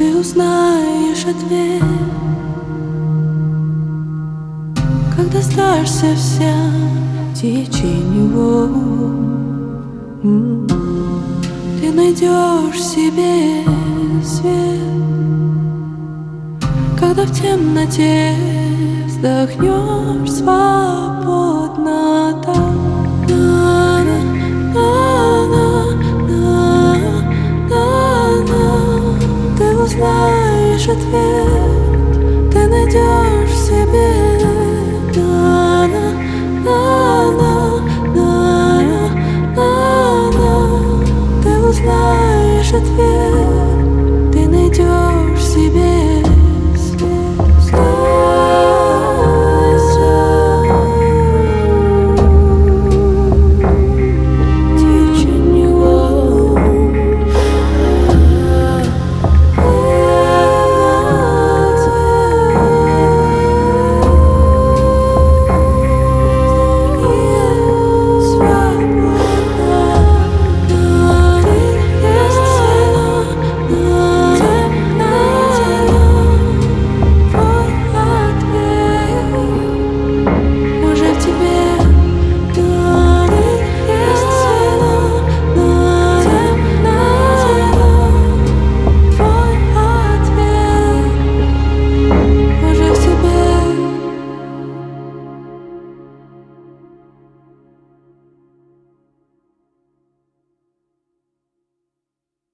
Ты узнаешь ответ, когда сдашься вся теченью. Ты найдешь себе свет, когда в темноте вздохнешь свободно так. Ты узнаешь ответ,